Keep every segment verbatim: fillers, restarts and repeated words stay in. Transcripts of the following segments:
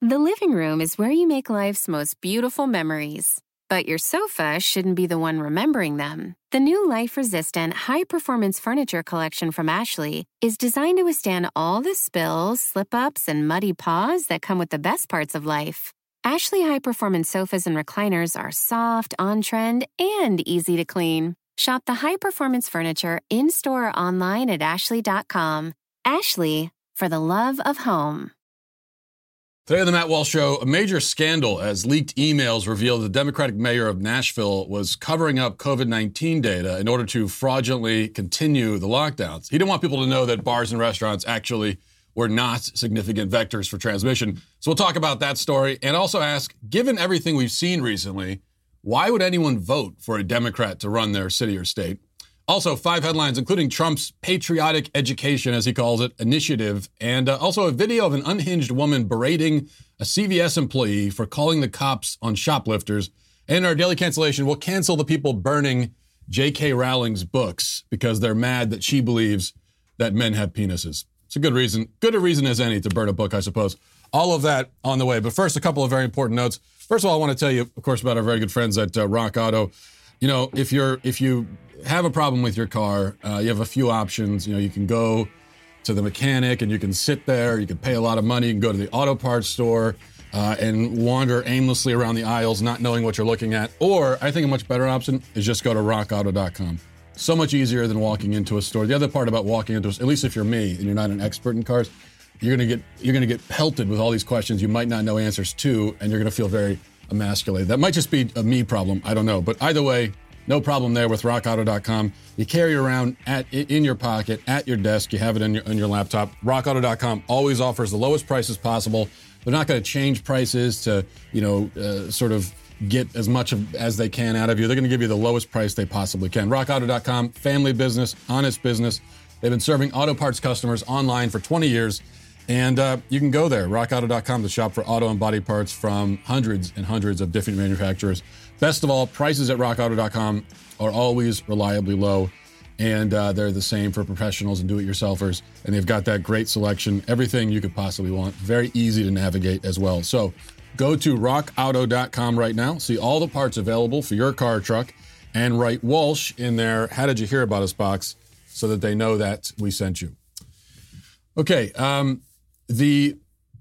The living room is where you make life's most beautiful memories. But your sofa shouldn't be the one remembering them. The new life-resistant, high-performance furniture collection from Ashley is designed to withstand all the spills, slip-ups, and muddy paws that come with the best parts of life. Ashley high-performance sofas and recliners are soft, on-trend, and easy to clean. Shop the high-performance furniture in-store or online at ashley dot com. Ashley, for the love of home. Today on the Matt Walsh Show, a major scandal as leaked emails revealed the Democratic mayor of Nashville was covering up covid nineteen data in order to fraudulently continue the lockdowns. He didn't want people to know that bars and restaurants actually were not significant vectors for transmission. So we'll talk about that story and also ask, given everything we've seen recently, why would anyone vote for a Democrat to run their city or state? Also, five headlines, including Trump's patriotic education, as he calls it, initiative, and uh, also a video of an unhinged woman berating a C V S employee for calling the cops on shoplifters. And in our daily cancellation, we'll cancel the people burning J K Rowling's books because they're mad that she believes that men have penises. It's a good reason, good a reason as any to burn a book, I suppose. All of that on the way. But first, a couple of very important notes. First of all, I want to tell you, of course, about our very good friends at uh, Rock Auto. You know, if you're if you have a problem with your car, uh, you have a few options. You know, you can go to the mechanic and you can sit there. You can pay a lot of money. You can go to the auto parts store uh, and wander aimlessly around the aisles, not knowing what you're looking at. Or I think a much better option is just go to rock auto dot com. So much easier than walking into a store. The other part about walking into a store, at least if you're me and you're not an expert in cars, you're gonna get you're gonna get pelted with all these questions you might not know answers to, and you're gonna feel very emasculated. That might just be a me problem. I don't know. But either way, no problem there with rock auto dot com. You carry it around at in your pocket, at your desk. You have it on your, on your laptop. rock auto dot com always offers the lowest prices possible. They're not going to change prices to, you know, uh, sort of get as much of, as they can out of you. They're going to give you the lowest price they possibly can. rock auto dot com, family business, honest business. They've been serving auto parts customers online for twenty years. And uh, you can go there, rock auto dot com, to shop for auto and body parts from hundreds and hundreds of different manufacturers. Best of all, prices at rock auto dot com are always reliably low, and uh, they're the same for professionals and do-it-yourselfers. And they've got that great selection, everything you could possibly want. Very easy to navigate as well. So go to rock auto dot com right now, see all the parts available for your car or truck, and write Walsh in their How Did You Hear About Us box so that they know that we sent you. Okay, um... the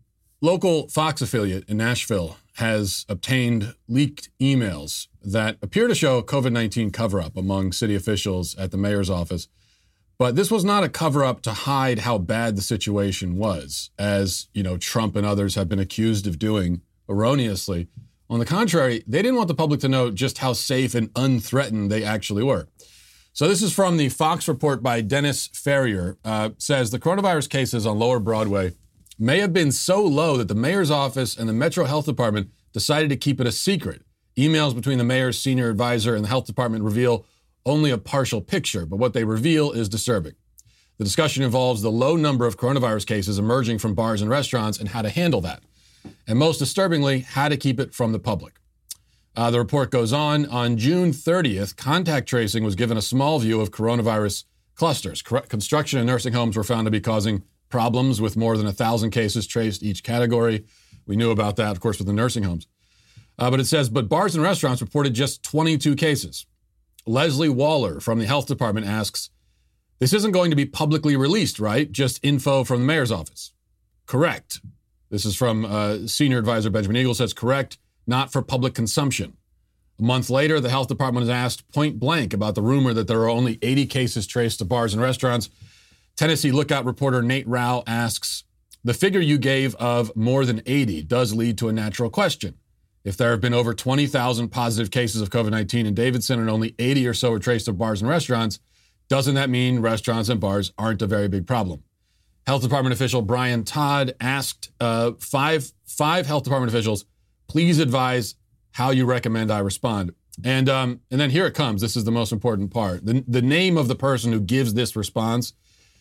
local Fox affiliate in Nashville has obtained leaked emails that appear to show a covid nineteen cover-up among city officials at the mayor's office. But this was not a cover-up to hide how bad the situation was, as, you know, Trump and others have been accused of doing erroneously. On the contrary, they didn't want the public to know just how safe and unthreatened they actually were. So this is from the Fox report by Dennis Ferrier. Uh, says the coronavirus cases on Lower Broadway may have been so low that the mayor's office and the Metro Health Department decided to keep it a secret. Emails between the mayor's senior advisor and the health department reveal only a partial picture, but what they reveal is disturbing. The discussion involves the low number of coronavirus cases emerging from bars and restaurants and how to handle that. And most disturbingly, how to keep it from the public. Uh, the report goes on. On June thirtieth, contact tracing was given a small view of coronavirus clusters. Co- construction and nursing homes were found to be causing problems with more than one thousand cases traced each category. We knew about that, of course, with the nursing homes. Uh, but it says, but bars and restaurants reported just twenty-two cases. Leslie Waller from the health department asks, this isn't going to be publicly released, right? Just info from the mayor's office. Correct. This is from uh, senior advisor Benjamin Eagle says, correct, not for public consumption. A month later, the health department is asked point blank about the rumor that there are only eighty cases traced to bars and restaurants. Tennessee Lookout reporter Nate Rao asks, the figure you gave of more than eighty does lead to a natural question. If there have been over twenty thousand positive cases of covid nineteen in Davidson and only eighty or so are traced to bars and restaurants, doesn't that mean restaurants and bars aren't a very big problem? Health Department official Brian Todd asked uh, five, five health department officials, please advise how you recommend I respond. And um, and then here it comes. This is the most important part. The, the name of the person who gives this response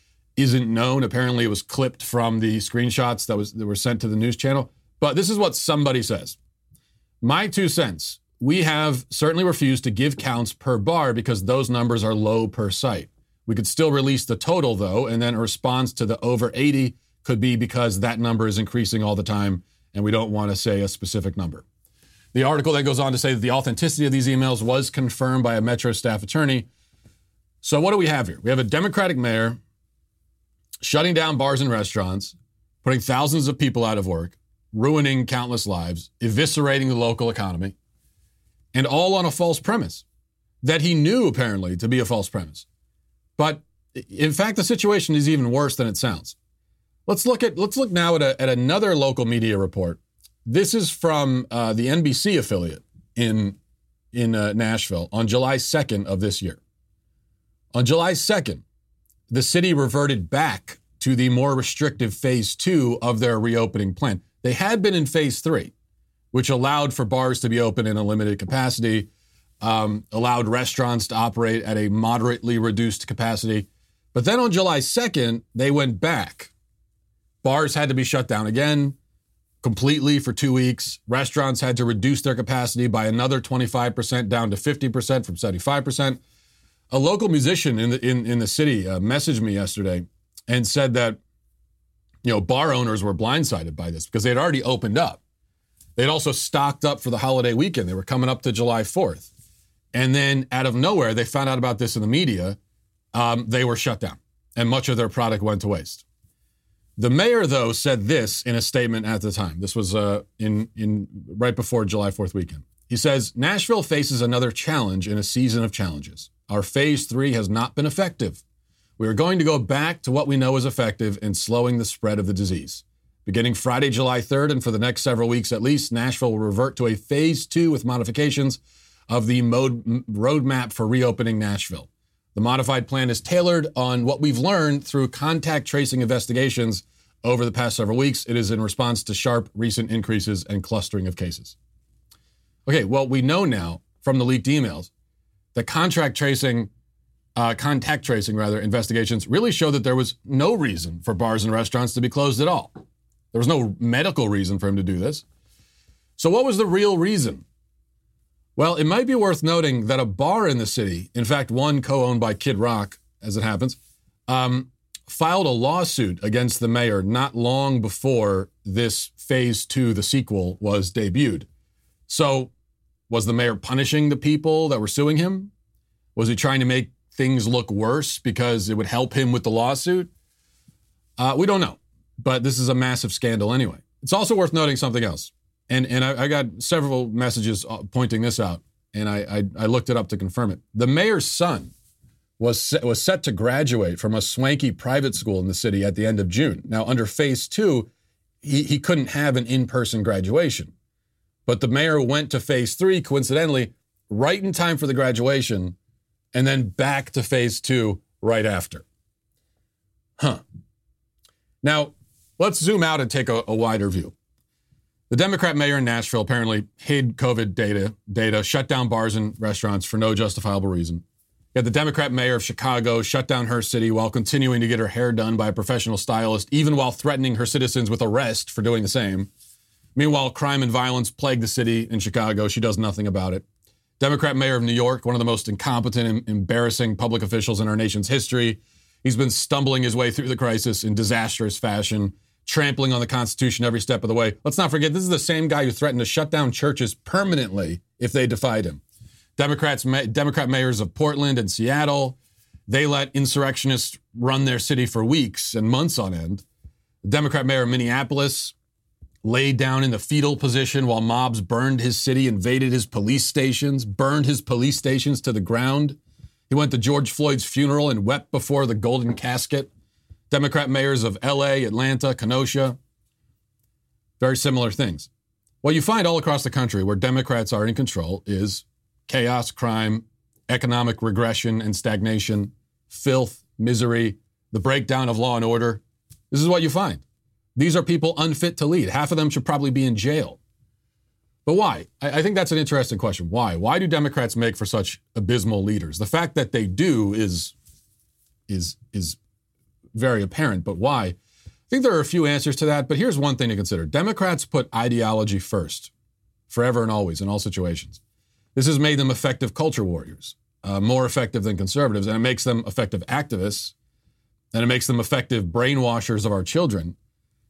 isn't known. Apparently it was clipped from the screenshots that was that were sent to the news channel. But this is what somebody says. My two cents. We have certainly refused to give counts per bar because those numbers are low per site. We could still release the total, though, and then a response to the over eighty could be because that number is increasing all the time and we don't want to say a specific number. The article then goes on to say that the authenticity of these emails was confirmed by a Metro staff attorney. So what do we have here? We have a Democratic mayor shutting down bars and restaurants, putting thousands of people out of work, ruining countless lives, eviscerating the local economy, and all on a false premise that he knew apparently to be a false premise. But in fact, the situation is even worse than it sounds. Let's look at let's look now at, a, at another local media report. This is from uh, the N B C affiliate in in uh, Nashville on July second of this year. On July second, the city reverted back to the more restrictive phase two of their reopening plan. They had been in phase three, which allowed for bars to be open in a limited capacity, um, allowed restaurants to operate at a moderately reduced capacity. But then on July second, they went back. Bars had to be shut down again completely for two weeks. Restaurants had to reduce their capacity by another twenty-five percent down to fifty percent from seventy-five percent. A local musician in the in, in the city uh, messaged me yesterday and said that, you know, bar owners were blindsided by this because they had already opened up. They'd also stocked up for the holiday weekend. They were coming up to July fourth. And then out of nowhere, they found out about this in the media. Um, they were shut down and much of their product went to waste. The mayor, though, said this in a statement at the time. This was uh, in in right before July fourth weekend. He says, Nashville faces another challenge in a season of challenges. Our phase three has not been effective. We are going to go back to what we know is effective in slowing the spread of the disease. Beginning Friday, July third, and for the next several weeks at least, Nashville will revert to a phase two with modifications of the mode, roadmap for reopening Nashville. The modified plan is tailored on what we've learned through contact tracing investigations over the past several weeks. It is in response to sharp recent increases and clustering of cases. Okay, well, we know now from the leaked emails that contract tracing, uh, contact tracing rather, investigations really show that there was no reason for bars and restaurants to be closed at all. There was no medical reason for him to do this. So what was the real reason? Well, it might be worth noting that a bar in the city, in fact, one co-owned by Kid Rock, as it happens, um, filed a lawsuit against the mayor not long before this phase two, the sequel, was debuted. So was the mayor punishing the people that were suing him? Was he trying to make things look worse because it would help him with the lawsuit? Uh, we don't know, but this is a massive scandal anyway. It's also worth noting something else. And and I, I got several messages pointing this out, and I, I I looked it up to confirm it. The mayor's son was set, was set to graduate from a swanky private school in the city at the end of June. Now, under phase two, he, he couldn't have an in-person graduation. But the mayor went to phase three, coincidentally, right in time for the graduation, and then back to phase two right after. Huh. Now, let's zoom out and take a, a wider view. The Democrat mayor in Nashville apparently hid COVID data, data, shut down bars and restaurants for no justifiable reason. Yet the Democrat mayor of Chicago shut down her city while continuing to get her hair done by a professional stylist, even while threatening her citizens with arrest for doing the same. Meanwhile, crime and violence plague the city in Chicago. She does nothing about it. Democrat mayor of New York, one of the most incompetent and embarrassing public officials in our nation's history. He's been stumbling his way through the crisis in disastrous fashion, trampling on the Constitution every step of the way. Let's not forget, this is the same guy who threatened to shut down churches permanently if they defied him. Democrats, Democrat mayors of Portland and Seattle, they let insurrectionists run their city for weeks and months on end. The Democrat mayor of Minneapolis laid down in the fetal position while mobs burned his city, invaded his police stations, burned his police stations to the ground. He went to George Floyd's funeral and wept before the golden casket. Democrat mayors of L A, Atlanta, Kenosha, very similar things. What you find all across the country where Democrats are in control is chaos, crime, economic regression and stagnation, filth, misery, the breakdown of law and order. This is what you find. These are people unfit to lead. Half of them should probably be in jail. But why? I, I think that's an interesting question. Why? Why do Democrats make for such abysmal leaders? The fact that they do is, is, is very apparent, but why? I think there are a few answers to that, but here's one thing to consider. Democrats put ideology first, forever and always, in all situations. This has made them effective culture warriors, uh, more effective than conservatives, and it makes them effective activists, and it makes them effective brainwashers of our children.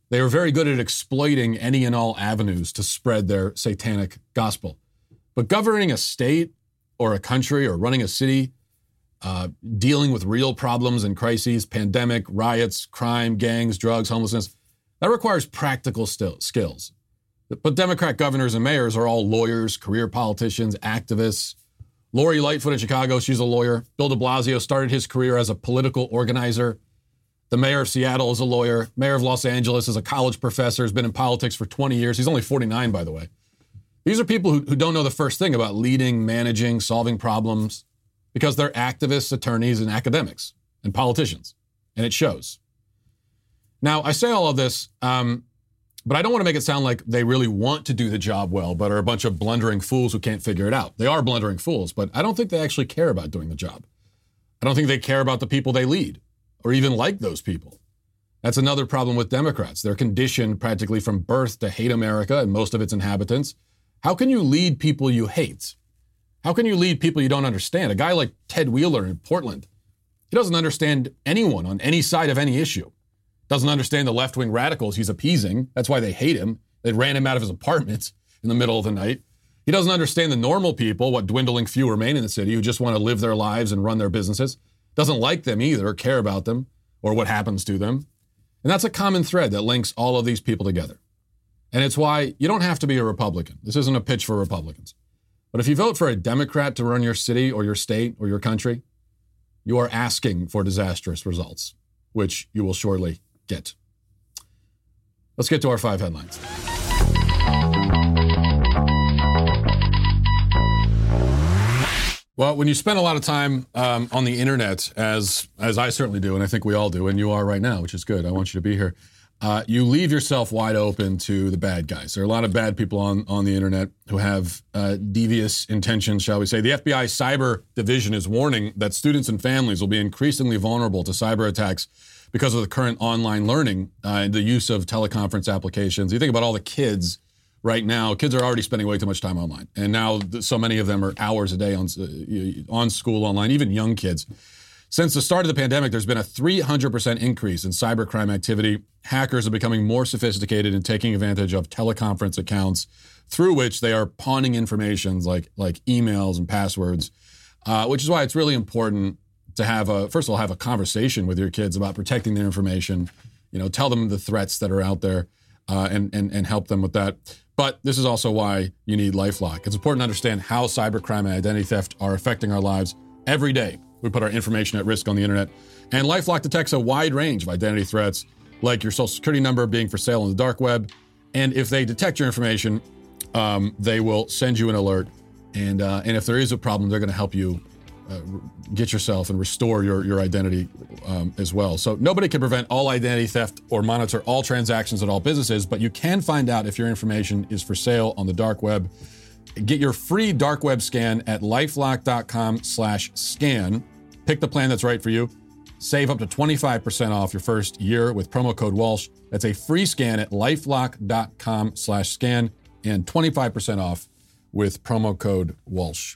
They were very good at exploiting any and all avenues to spread their satanic gospel. But governing a state or a country or running a city, uh, dealing with real problems and crises, pandemic, riots, crime, gangs, drugs, homelessness, that requires practical still skills. But Democrat governors and mayors are all lawyers, career politicians, activists. Lori Lightfoot in Chicago, she's a lawyer. Bill de Blasio started his career as a political organizer. The mayor of Seattle is a lawyer. Mayor of Los Angeles is a college professor, has been in politics for twenty years. He's only forty-nine, by the way. These are people who, who don't know the first thing about leading, managing, solving problems because they're activists, attorneys, and academics and politicians. And it shows. Now, I say all of this, um, but I don't want to make it sound like they really want to do the job well, but are a bunch of blundering fools who can't figure it out. They are blundering fools, but I don't think they actually care about doing the job. I don't think they care about the people they lead or even like those people. That's another problem with Democrats. They're conditioned practically from birth to hate America and most of its inhabitants. How can you lead people you hate? How can you lead people you don't understand? A guy like Ted Wheeler in Portland, he doesn't understand anyone on any side of any issue. Doesn't understand the left-wing radicals he's appeasing. That's why they hate him. They ran him out of his apartment in the middle of the night. He doesn't understand the normal people, what dwindling few remain in the city, who just want to live their lives and run their businesses. Doesn't like them either, or care about them, or what happens to them. And that's a common thread that links all of these people together. And it's why you don't have to be a Republican. This isn't a pitch for Republicans. But if you vote for a Democrat to run your city or your state or your country, you are asking for disastrous results, which you will surely get. Let's get to our five headlines. Well, when you spend a lot of time um, on the internet, as as I certainly do, and I think we all do, and you are right now, which is good. I want you to be here. Uh, you leave yourself wide open to the bad guys. There are a lot of bad people on, on the internet who have uh, devious intentions, shall we say. The F B I Cyber Division is warning that students and families will be increasingly vulnerable to cyber attacks because of the current online learning uh, and the use of teleconference applications. You think about all the kids right now. Kids are already spending way too much time online. And now so many of them are hours a day on, uh, on school online, even young kids. Since the start of the pandemic, there's been a three hundred percent increase in cybercrime activity. Hackers are becoming more sophisticated in taking advantage of teleconference accounts through which they are pawning information like, like emails and passwords, uh, which is why it's really important to have a, first of all, have a conversation with your kids about protecting their information. You know, tell them the threats that are out there uh, and, and, and help them with that. But this is also why you need LifeLock. It's important to understand how cybercrime and identity theft are affecting our lives every day. We put our information at risk on the internet. And LifeLock detects a wide range of identity threats, like your social security number being for sale on the dark web. And if they detect your information, um, they will send you an alert. And uh, and if there is a problem, they're going to help you uh, get yourself and restore your, your identity um, as well. So nobody can prevent all identity theft or monitor all transactions at all businesses, but you can find out if your information is for sale on the dark web. Get your free dark web scan at lifelock.com slash scan. Pick the plan that's right for you. Save up to twenty-five percent off your first year with promo code Walsh. That's a free scan at lifelock.com slash scan and twenty-five percent off with promo code Walsh.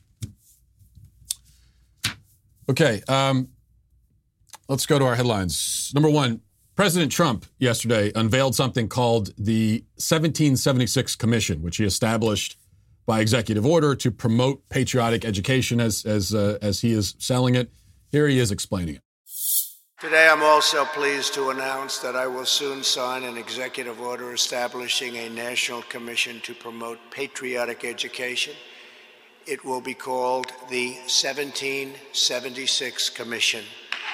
Okay, um, let's go to our headlines. Number one, President Trump yesterday unveiled something called the seventeen seventy-six Commission, which he established by executive order to promote patriotic education as as uh, as he is selling it. Here he is explaining it. Today, I'm also pleased to announce that I will soon sign an executive order establishing a national commission to promote patriotic education. It will be called the seventeen seventy-six Commission.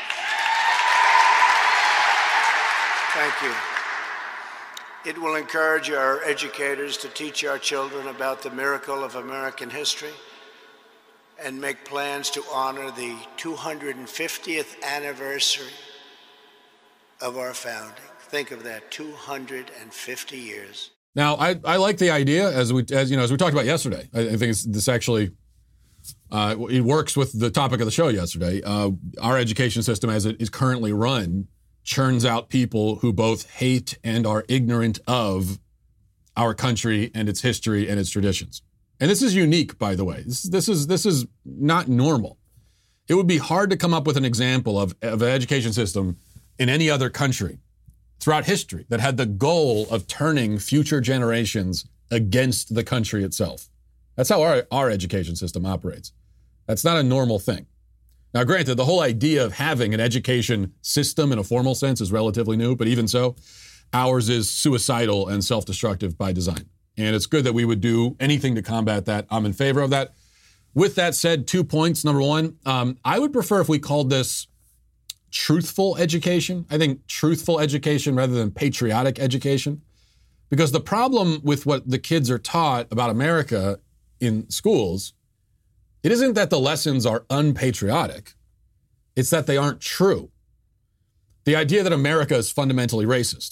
Thank you. It will encourage our educators to teach our children about the miracle of American history and make plans to honor the two hundred fiftieth anniversary of our founding. Think of that, two hundred fifty years. Now, I, I like the idea, as we as you know, as we talked about yesterday. I, I think it's, this actually uh, it works with the topic of the show yesterday. Uh, our education system, as it is currently run, churns out people who both hate and are ignorant of our country and its history and its traditions. And this is unique, by the way. This, this is this is not normal. It would be hard to come up with an example of, of an education system in any other country throughout history that had the goal of turning future generations against the country itself. That's how our, our education system operates. That's not a normal thing. Now, granted, the whole idea of having an education system in a formal sense is relatively new, but even so, ours is suicidal and self-destructive by design. And it's good that we would do anything to combat that. I'm in favor of that. With that said, two points. Number one, um, I would prefer if we called this truthful education. I think truthful education rather than patriotic education. Because the problem with what the kids are taught about America in schools, it isn't that the lessons are unpatriotic. It's that they aren't true. The idea that America is fundamentally racist,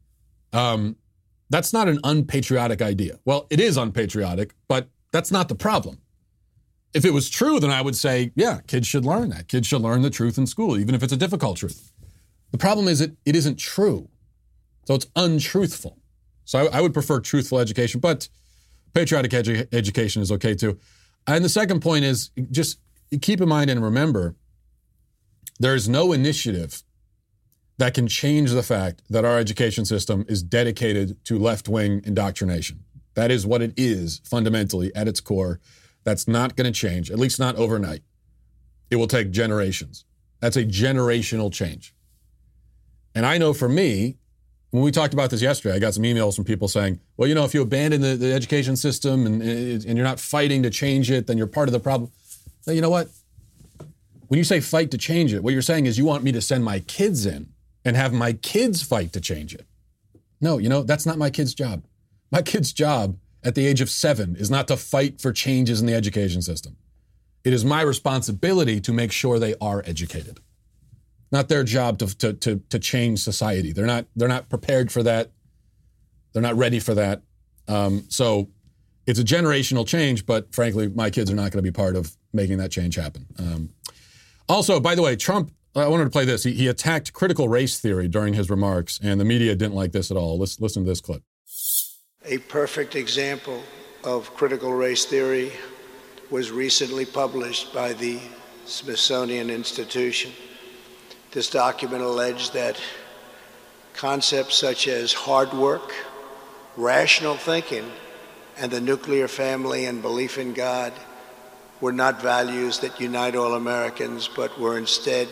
um, that's not an unpatriotic idea. Well, it is unpatriotic, but that's not the problem. If it was true, then I would say, yeah, kids should learn that. Kids should learn the truth in school, even if it's a difficult truth. The problem is it, it isn't true. So it's untruthful. So I, I would prefer truthful education, but patriotic edu- education is okay too. And the second point is just keep in mind and remember, there is no initiative that can change the fact that our education system is dedicated to left-wing indoctrination. That is what it is fundamentally at its core. That's not going to change, at least not overnight. It will take generations. That's a generational change. And I know for me, when we talked about this yesterday, I got some emails from people saying, well, you know, if you abandon the, the education system and, and you're not fighting to change it, then you're part of the problem. Now, you know what? When you say fight to change it, what you're saying is you want me to send my kids in and have my kids fight to change it. No, you know, that's not my kid's job. My kid's job at the age of seven is not to fight for changes in the education system. It is my responsibility to make sure they are educated. Not their job to, to, to, to change society. They're not, they're not prepared for that. They're not ready for that. Um, so it's a generational change, but frankly, my kids are not going to be part of making that change happen. Um, also, by the way, Trump, I wanted to play this. He, he attacked critical race theory during his remarks, and the media didn't like this at all. Let's listen to this clip. A perfect example of critical race theory was recently published by the Smithsonian Institution. This document alleged that concepts such as hard work, rational thinking, and the nuclear family and belief in God were not values that unite all Americans, but were instead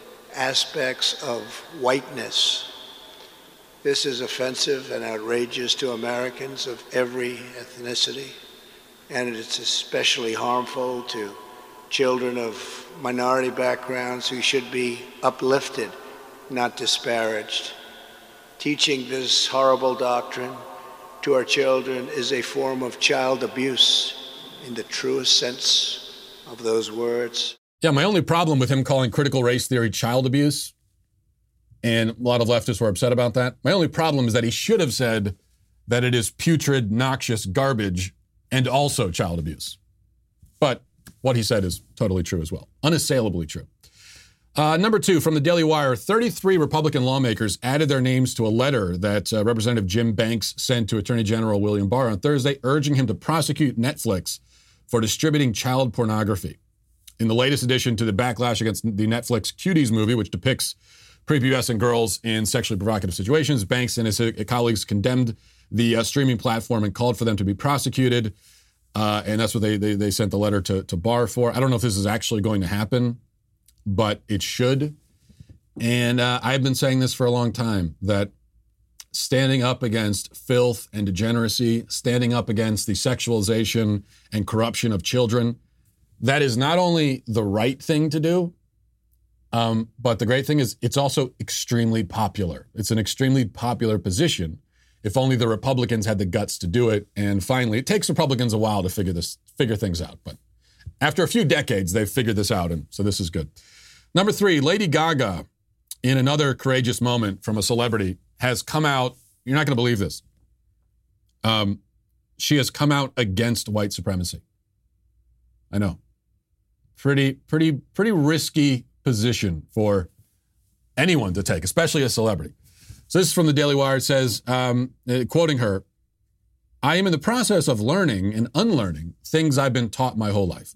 aspects of whiteness. This is offensive and outrageous to Americans of every ethnicity, and it's especially harmful to children of minority backgrounds who should be uplifted, not disparaged. Teaching this horrible doctrine to our children is a form of child abuse in the truest sense of those words. Yeah, my only problem with him calling critical race theory child abuse, and a lot of leftists were upset about that, my only problem is that he should have said that it is putrid, noxious garbage and also child abuse. But what he said is totally true as well. Unassailably true. Uh, number two, from the Daily Wire, thirty-three Republican lawmakers added their names to a letter that uh, Representative Jim Banks sent to Attorney General William Barr on Thursday, urging him to prosecute Netflix for distributing child pornography. In the latest addition to the backlash against the Netflix Cuties movie, which depicts prepubescent girls in sexually provocative situations, Banks and his colleagues condemned the uh, streaming platform and called for them to be prosecuted. Uh, and that's what they, they they sent the letter to, to Barr for. I don't know if this is actually going to happen, but it should. And uh, I've been saying this for a long time, that standing up against filth and degeneracy, standing up against the sexualization and corruption of children, that is not only the right thing to do, um, but the great thing is it's also extremely popular. It's an extremely popular position. If only the Republicans had the guts to do it. And finally, it takes Republicans a while to figure this, figure things out. But after a few decades, they've figured this out. And so this is good. Number three, Lady Gaga, in another courageous moment from a celebrity, has come out. You're not going to believe this. Um, she has come out against white supremacy. I know. Pretty, pretty, pretty risky position for anyone to take, especially a celebrity. So this is from the Daily Wire. It says, um, quoting her, "I am in the process of learning and unlearning things I've been taught my whole life."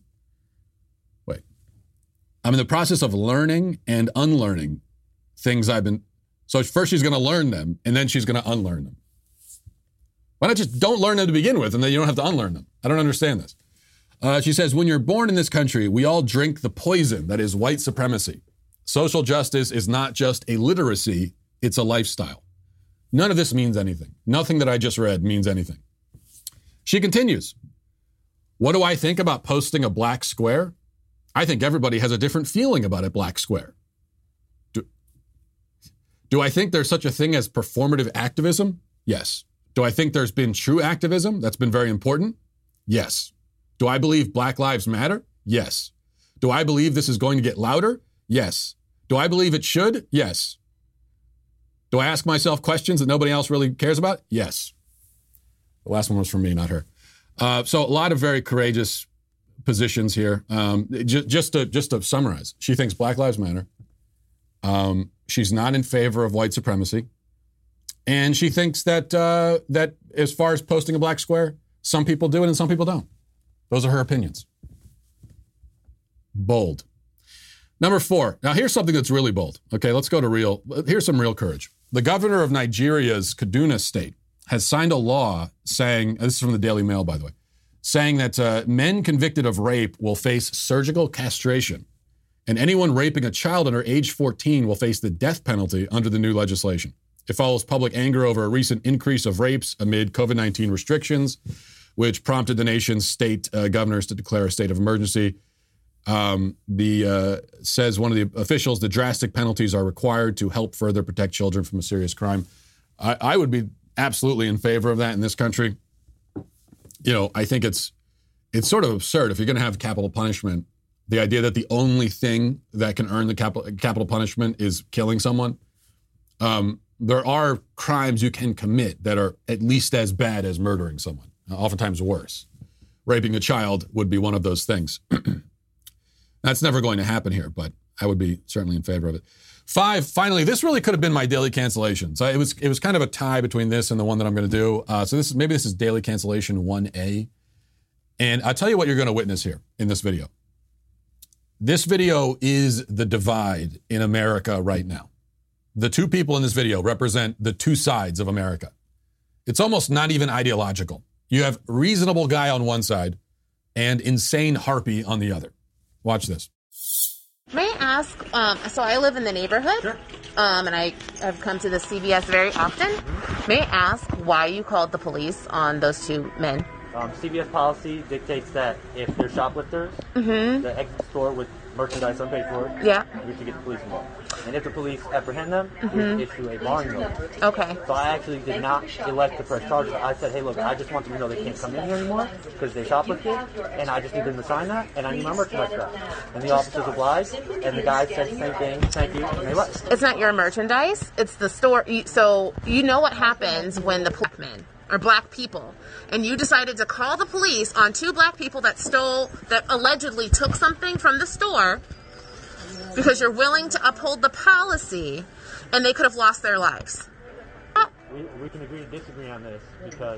Wait. I'm in the process of learning and unlearning things I've been... So first she's going to learn them, and then she's going to unlearn them. Why not just don't learn them to begin with, and then you don't have to unlearn them? I don't understand this. Uh, she says, when you're born in this country, we all drink the poison that is white supremacy. Social justice is not just a literacy, it's a lifestyle. None of this means anything. Nothing that I just read means anything. She continues, what do I think about posting a black square? I think everybody has a different feeling about a black square. Do, do I think there's such a thing as performative activism? Yes. Do I think there's been true activism that's been very important? Yes. Do I believe Black Lives Matter? Yes. Do I believe this is going to get louder? Yes. Do I believe it should? Yes. Do I ask myself questions that nobody else really cares about? Yes. The last one was from me, not her. Uh, so a lot of very courageous positions here. Um, just, just to just to summarize, she thinks Black Lives Matter. Um, she's not in favor of white supremacy. And she thinks that uh, that as far as posting a black square, some people do it and some people don't. Those are her opinions. Bold. Number four. Now, here's something that's really bold. Okay, let's go to real. Here's some real courage. The governor of Nigeria's Kaduna state has signed a law saying, this is from the Daily Mail, by the way, saying that uh, men convicted of rape will face surgical castration, and anyone raping a child under age fourteen will face the death penalty under the new legislation. It follows public anger over a recent increase of rapes amid COVID nineteen restrictions, which prompted the nation's state uh, governors to declare a state of emergency. Um, the uh, says one of the officials, the drastic penalties are required to help further protect children from a serious crime. I, I would be absolutely in favor of that in this country. You know, I think it's it's sort of absurd if you're going to have capital punishment. The idea that the only thing that can earn the capital capital punishment is killing someone. Um, there are crimes you can commit that are at least as bad as murdering someone, oftentimes worse. Raping a child would be one of those things. That's never going to happen here, but I would be certainly in favor of it. Five, finally, this really could have been my daily cancellation. So it was it was kind of a tie between this and the one that I'm going to do. Uh, so this is maybe this is daily cancellation one A. And I'll tell you what you're going to witness here in this video. This video is the divide in America right now. The two people in this video represent the two sides of America. It's almost not even ideological. You have reasonable guy on one side and insane harpy on the other. Watch this. May I ask, um, so I live in the neighborhood, Sure. um, and I have come to the C V S very often. Mm-hmm. May I ask why you called the police on those two men? Um, C V S policy dictates that if they're shoplifters, mm-hmm. the exit the store with merchandise unpaid for, yeah. we should get the police involved. And if the police apprehend them, mm-hmm. we issue a barring notice. Okay. So I actually did not elect to press charges. I said, hey, look, I just want them to know they can't come in here anymore because they shoplifted, and I just need them to sign that, and I need my merchandise back. And the officers obliged, and the guy said the same thing, thank you, and they left. It's not your merchandise, it's the store. So you know what happens when the black men or black people, and you decided to call the police on two black people that stole, that allegedly took something from the store because you're willing to uphold the policy, and they could have lost their lives. We, we can agree to disagree on this because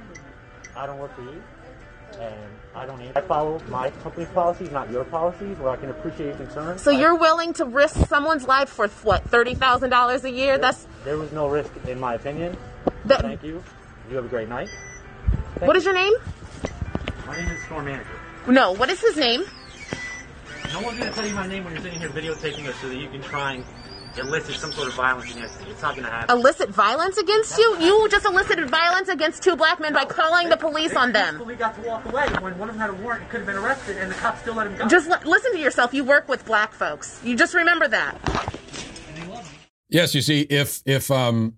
I don't work for you, and I don't I follow my company's policies, not your policies, where I can appreciate your concern. So you're willing to risk someone's life for, what, thirty thousand dollars a year? There, That's there was no risk, in my opinion. That, Thank you. You have a great night. Thank what you. is your name? My name is store manager. No, what is his name? No one's going to tell you my name when you're sitting here videotaping us so that you can try and elicit some sort of violence against me. It's not going to happen. Elicit violence against you? You just elicited violence against two black men by calling the police on them. We got to walk away when one of them had a warrant and could have been arrested, and the cops still let him go. Just l- listen to yourself. You work with black folks. You just remember that. Yes, you see, if if um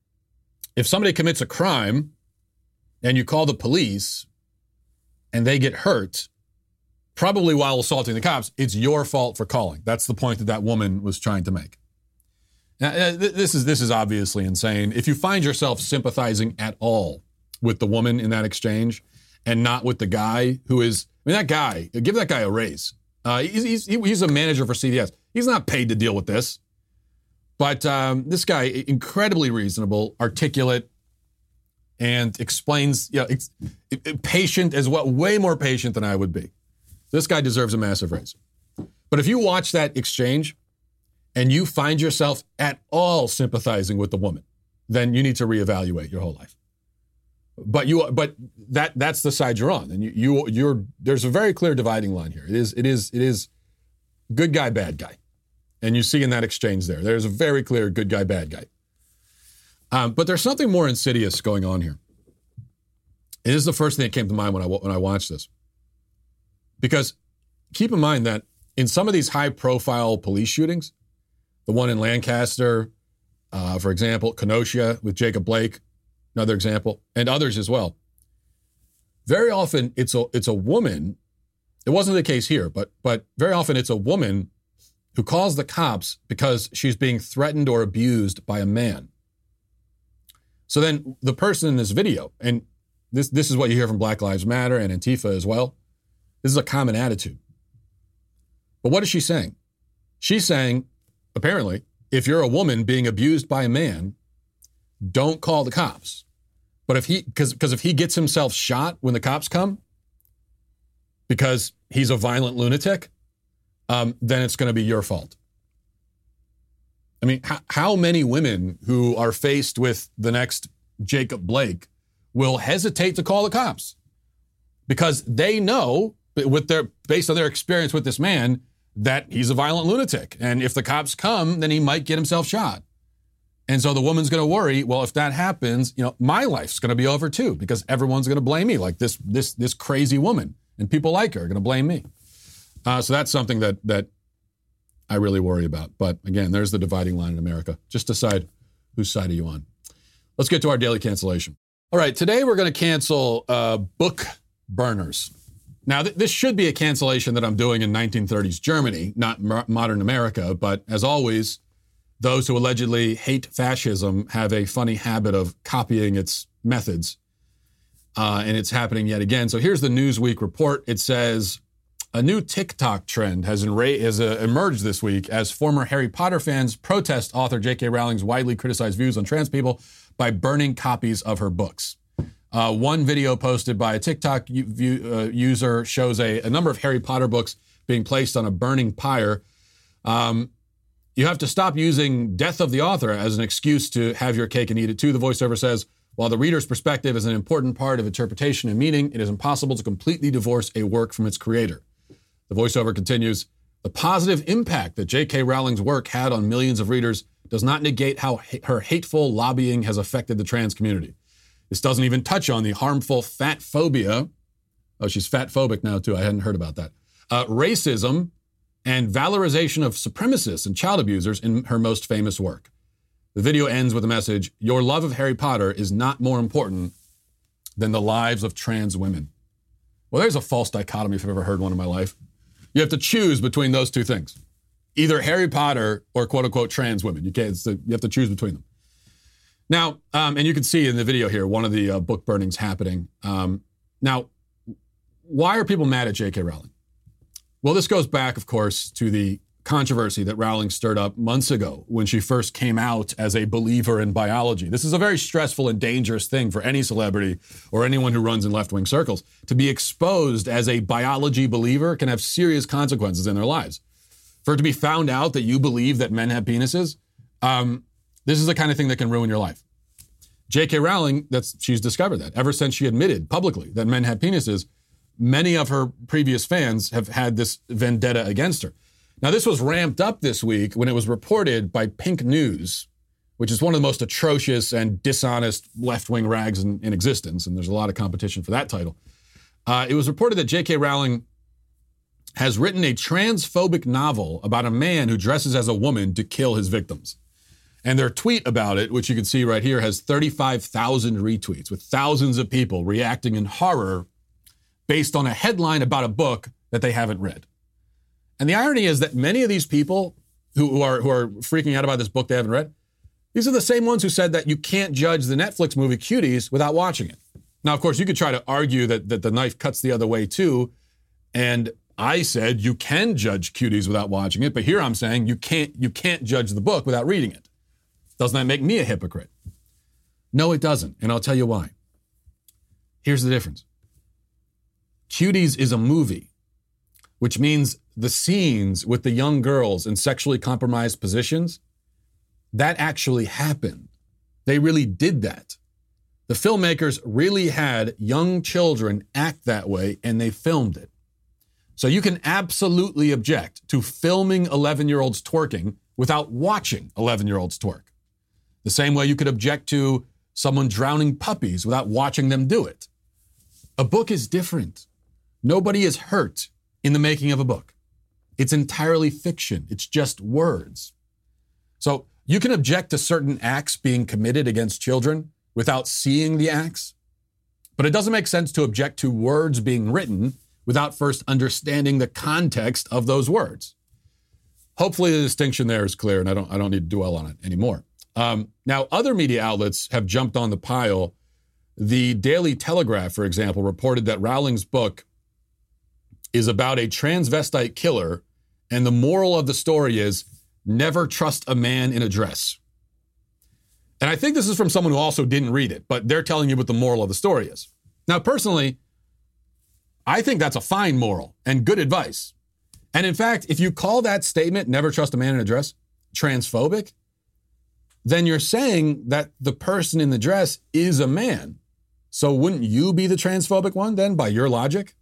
if somebody commits a crime and you call the police and they get hurt, probably while assaulting the cops, it's your fault for calling. That's the point that that woman was trying to make. Now, this is this is obviously insane. If you find yourself sympathizing at all with the woman in that exchange and not with the guy who is, I mean, that guy, give that guy a raise. Uh, he's, he's, he's a manager for C V S. He's not paid to deal with this. But um, this guy, incredibly reasonable, articulate, and explains, you know, ex- patient as well, way more patient than I would be. This guy deserves a massive raise. But if you watch that exchange, and you find yourself at all sympathizing with the woman, then you need to reevaluate your whole life. But you, but that that's the side you're on, and you you you're there's a very clear dividing line here. It is it is it is good guy, bad guy, and you see in that exchange there. There's a very clear good guy, bad guy. Um, but there's something more insidious going on here. It is the first thing that came to mind when I when I watched this, because keep in mind that in some of these high-profile police shootings, the one in Lancaster, uh, for example, Kenosha with Jacob Blake, another example, and others as well. Very often it's a it's a woman. It wasn't the case here, but but very often it's a woman who calls the cops because she's being threatened or abused by a man. So then the person in this video, and this this is what you hear from Black Lives Matter and Antifa as well. This is a common attitude. But what is she saying? She's saying, apparently, if you're a woman being abused by a man, don't call the cops. But if he, because because if he gets himself shot when the cops come, because he's a violent lunatic, um, then it's going to be your fault. I mean, how, how many women who are faced with the next Jacob Blake will hesitate to call the cops because they know, with their based on their experience with this man, that he's a violent lunatic. And if the cops come, then he might get himself shot. And so the woman's going to worry, well, if that happens, you know, my life's going to be over too, because everyone's going to blame me, like this this this crazy woman, and people like her are going to blame me. Uh, so that's something that that I really worry about. But again, there's the dividing line in America. Just decide whose side are you on. Let's get to our daily cancellation. All right, today we're going to cancel uh, book burners. Now, th- this should be a cancellation that I'm doing in nineteen thirties Germany, not m- modern America. But as always, those who allegedly hate fascism have a funny habit of copying its methods. Uh, and it's happening yet again. So here's the Newsweek report. It says, a new TikTok trend has, enra- has uh, emerged this week as former Harry Potter fans protest author J K Rowling's widely criticized views on trans people by burning copies of her books. Uh, one video posted by a TikTok u- view, uh, user shows a, a number of Harry Potter books being placed on a burning pyre. Um, you have to stop using death of the author as an excuse to have your cake and eat it too, the voiceover says. While the reader's perspective is an important part of interpretation and meaning, it is impossible to completely divorce a work from its creator. The voiceover continues, the positive impact that J K Rowling's work had on millions of readers does not negate how ha- her hateful lobbying has affected the trans community. This doesn't even touch on the harmful fat phobia. Oh, she's fat phobic now too. I hadn't heard about that. Uh, racism and valorization of supremacists and child abusers in her most famous work. The video ends with a message, your love of Harry Potter is not more important than the lives of trans women. Well, there's a false dichotomy if I've ever heard one in my life. You have to choose between those two things. Either Harry Potter or quote-unquote trans women. You can't, you have to choose between them. Now, um, and you can see in the video here, one of the uh, book burnings happening. Um, now, why are people mad at J K Rowling? Well, this goes back, of course, to the controversy that Rowling stirred up months ago when she first came out as a believer in biology. This is a very stressful and dangerous thing for any celebrity or anyone who runs in left-wing circles. To be exposed as a biology believer can have serious consequences in their lives. For it to be found out that you believe that men have penises, um, this is the kind of thing that can ruin your life. J K Rowling, that's she's discovered that. Ever since she admitted publicly that men had penises, many of her previous fans have had this vendetta against her. Now, this was ramped up this week when it was reported by Pink News, which is one of the most atrocious and dishonest left-wing rags in, in existence, and there's a lot of competition for that title. Uh, it was reported that J K Rowling has written a transphobic novel about a man who dresses as a woman to kill his victims. And their tweet about it, which you can see right here, has thirty-five thousand retweets with thousands of people reacting in horror based on a headline about a book that they haven't read. And the irony is that many of these people who, who are who are freaking out about this book they haven't read, these are the same ones who said that you can't judge the Netflix movie Cuties without watching it. Now, of course, you could try to argue that, that the knife cuts the other way too. And I said you can judge Cuties without watching it, but here I'm saying you can't you can't judge the book without reading it. Doesn't that make me a hypocrite? No, it doesn't, and I'll tell you why. Here's the difference. Cuties is a movie. which means the scenes with the young girls in sexually compromised positions, that actually happened. They really did that. The filmmakers really had young children act that way, and they filmed it. So you can absolutely object to filming eleven-year-olds twerking without watching eleven-year-olds twerk. The same way you could object to someone drowning puppies without watching them do it. A book is different. Nobody is hurt in the making of a book. It's entirely fiction. It's just words. So you can object to certain acts being committed against children without seeing the acts, but it doesn't make sense to object to words being written without first understanding the context of those words. Hopefully the distinction there is clear, and I don't, I don't need to dwell on it anymore. Um, now, other media outlets have jumped on the pile. The Daily Telegraph, for example, reported that Rowling's book is about a transvestite killer, and the moral of the story is never trust a man in a dress. And I think this is from someone who also didn't read it, but they're telling you what the moral of the story is. Now, personally, I think that's a fine moral and good advice. And in fact, if you call that statement, never trust a man in a dress, transphobic, then you're saying that the person in the dress is a man. So wouldn't you be the transphobic one then, by your logic?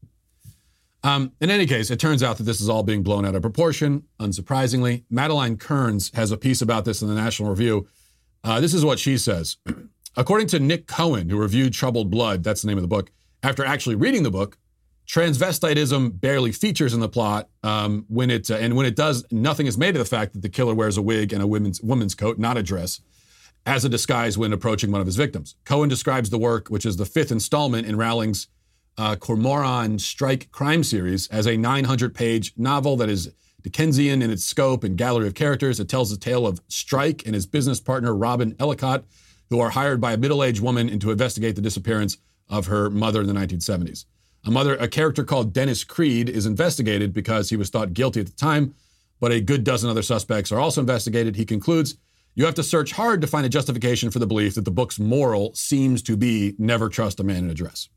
Um, in any case, it turns out that this is all being blown out of proportion, unsurprisingly. Madeline Kearns has a piece about this in the National Review. Uh, this is what she says. According to Nick Cohen, who reviewed Troubled Blood, that's the name of the book, after actually reading the book, transvestitism barely features in the plot. Um, when it uh, and when it does, nothing is made of the fact that the killer wears a wig and a women's woman's coat, not a dress, as a disguise when approaching one of his victims. Cohen describes the work, which is the fifth installment in Rowling's uh, Cormoran Strike crime series, as a nine hundred page novel that is Dickensian in its scope and gallery of characters. It tells the tale of Strike and his business partner, Robin Ellicott, who are hired by a middle-aged woman to investigate the disappearance of her mother in the nineteen seventies. A mother, a character called Dennis Creed is investigated because he was thought guilty at the time, but a good dozen other suspects are also investigated. He concludes, you have to search hard to find a justification for the belief that the book's moral seems to be never trust a man in a dress.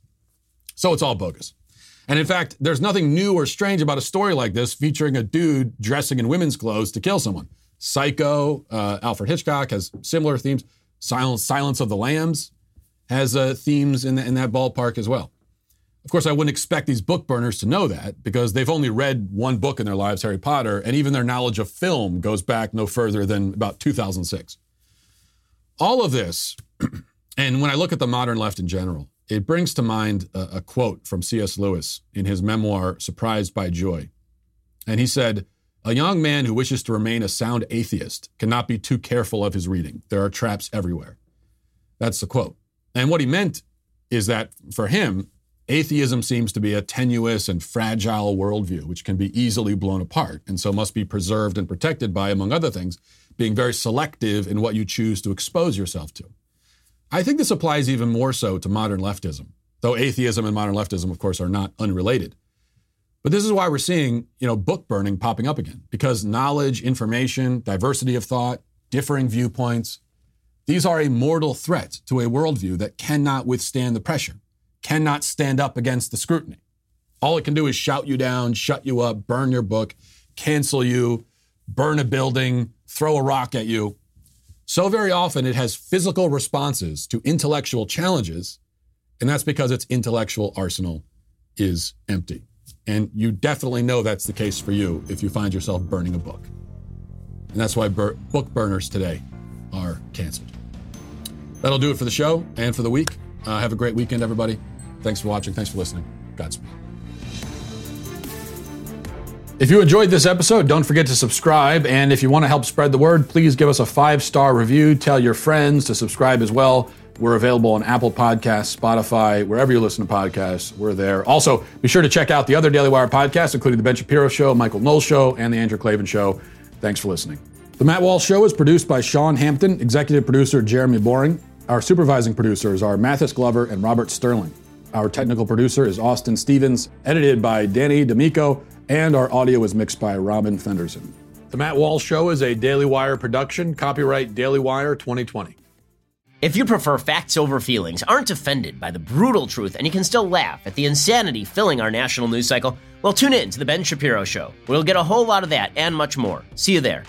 So it's all bogus. And in fact, there's nothing new or strange about a story like this featuring a dude dressing in women's clothes to kill someone. Psycho, uh, Alfred Hitchcock has similar themes. Silence, Silence of the Lambs has uh, themes in, the, in that ballpark as well. Of course, I wouldn't expect these book burners to know that because they've only read one book in their lives, Harry Potter, and even their knowledge of film goes back no further than about two thousand six. All of this, and when I look at the modern left in general, it brings to mind a, a quote from C S Lewis in his memoir, Surprised by Joy. And he said, a young man who wishes to remain a sound atheist cannot be too careful of his reading. There are traps everywhere. That's the quote. And what he meant is that for him, atheism seems to be a tenuous and fragile worldview, which can be easily blown apart, and so must be preserved and protected by, among other things, being very selective in what you choose to expose yourself to. I think this applies even more so to modern leftism, though atheism and modern leftism, of course, are not unrelated. But this is why we're seeing, you know, book burning popping up again, because knowledge, information, diversity of thought, differing viewpoints, these are a mortal threat to a worldview that cannot withstand the pressure, cannot stand up against the scrutiny. All it can do is shout you down, shut you up, burn your book, cancel you, burn a building, throw a rock at you. So very often it has physical responses to intellectual challenges, and that's because its intellectual arsenal is empty. And you definitely know that's the case for you if you find yourself burning a book. And that's why bur- book burners today are canceled. That'll do it for the show and for the week. Uh, have a great weekend, everybody. Thanks for watching. Thanks for listening. Godspeed. If you enjoyed this episode, don't forget to subscribe. And if you want to help spread the word, please give us a five-star review. Tell your friends to subscribe as well. We're available on Apple Podcasts, Spotify, wherever you listen to podcasts, we're there. Also, be sure to check out the other Daily Wire podcasts, including The Ben Shapiro Show, Michael Knowles Show, and The Andrew Klavan Show. Thanks for listening. The Matt Walsh Show is produced by Sean Hampton, executive producer Jeremy Boring. Our supervising producers are Mathis Glover and Robert Sterling. Our technical producer is Austin Stevens, edited by Danny D'Amico, and our audio is mixed by Robin Fenderson. The Matt Walsh Show is a Daily Wire production, copyright Daily Wire twenty twenty. If you prefer facts over feelings, aren't offended by the brutal truth, and you can still laugh at the insanity filling our national news cycle, Well, tune in to The Ben Shapiro Show. We'll get a whole lot of that and much more. See you there.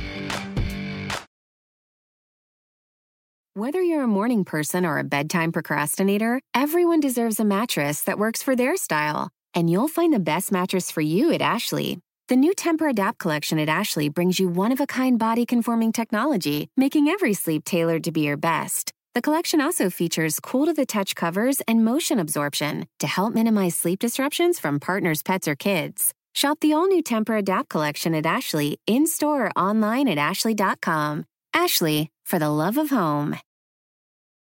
Whether you're a morning person or a bedtime procrastinator, everyone deserves a mattress that works for their style. And you'll find the best mattress for you at Ashley. The new Tempur-Adapt collection at Ashley brings you one-of-a-kind body-conforming technology, making every sleep tailored to be your best. The collection also features cool-to-the-touch covers and motion absorption to help minimize sleep disruptions from partners, pets, or kids. Shop the all-new Tempur-Adapt collection at Ashley, in-store or online at ashley dot com. Ashley, for the love of home.